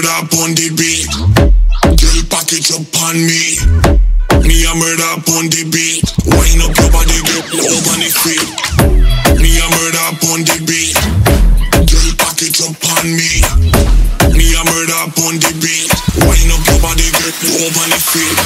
murder on the beat. Girl, pack it up on me. Me a murder on the beat. Wind up your body, get low on the feet. Me a murder on the beat. Girl, pack it up on me. Me a murder on the beat. Wind up your body, get low on the feet.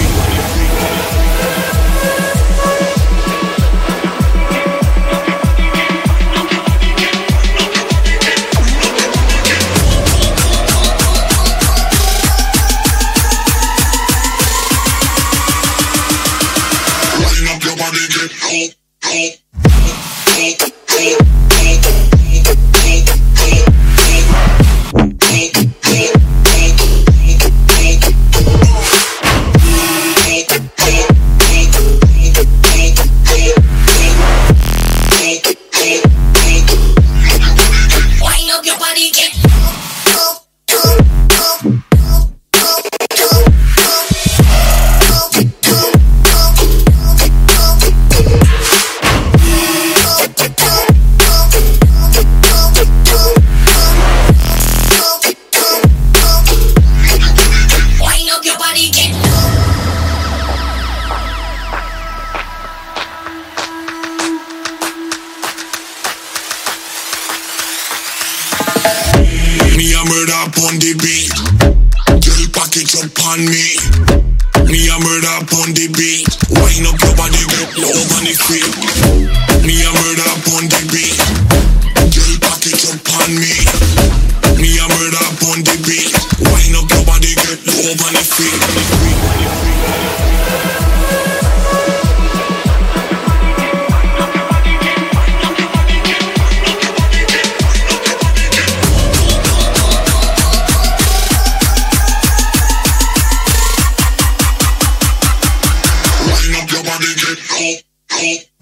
Me a murder on the beat. Girl, pack it up on me. Me a murder on the beat. Wind up your body, get low on the feet. Me a murder on the beat. Girl, pack it up on me. Me a murder on the beat. Wind up your body, get low on the feet. Cool.